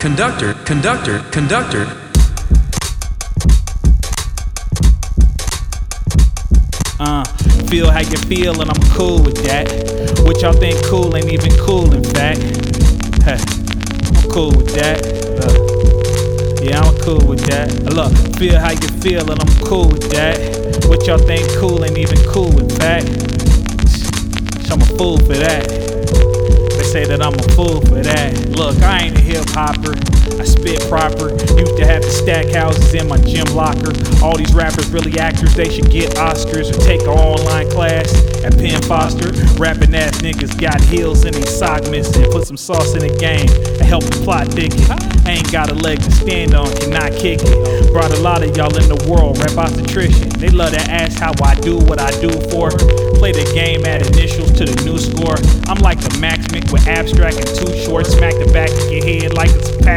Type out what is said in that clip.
Conductor, conductor, conductor. Feel how you feel and I'm cool with that. What y'all think cool ain't even cool in fact. I'm cool with that. Yeah, I'm cool with that. Look, feel how you feel and I'm cool with that. What y'all think cool ain't even cool in fact. I'm a fool for that. They say that I'm a fool for that. Look, I ain't a hip hopper, I spit proper. Used to have the stack houses in my gym locker. All these rappers really actors, they should get Oscars or take an online class at Penn Foster. Rapping ass niggas got heels in they sock missing. Put some sauce in the game and help the plot thicken. I ain't got a leg to stand on, cannot kick it. Brought a lot of y'all in the world, rap obstetrician. They love to ask how I do what I do for. Play the game, add initials to the new score. I'm like the Max Mick with abstract and too short. Smack the back of your head like it's a pack.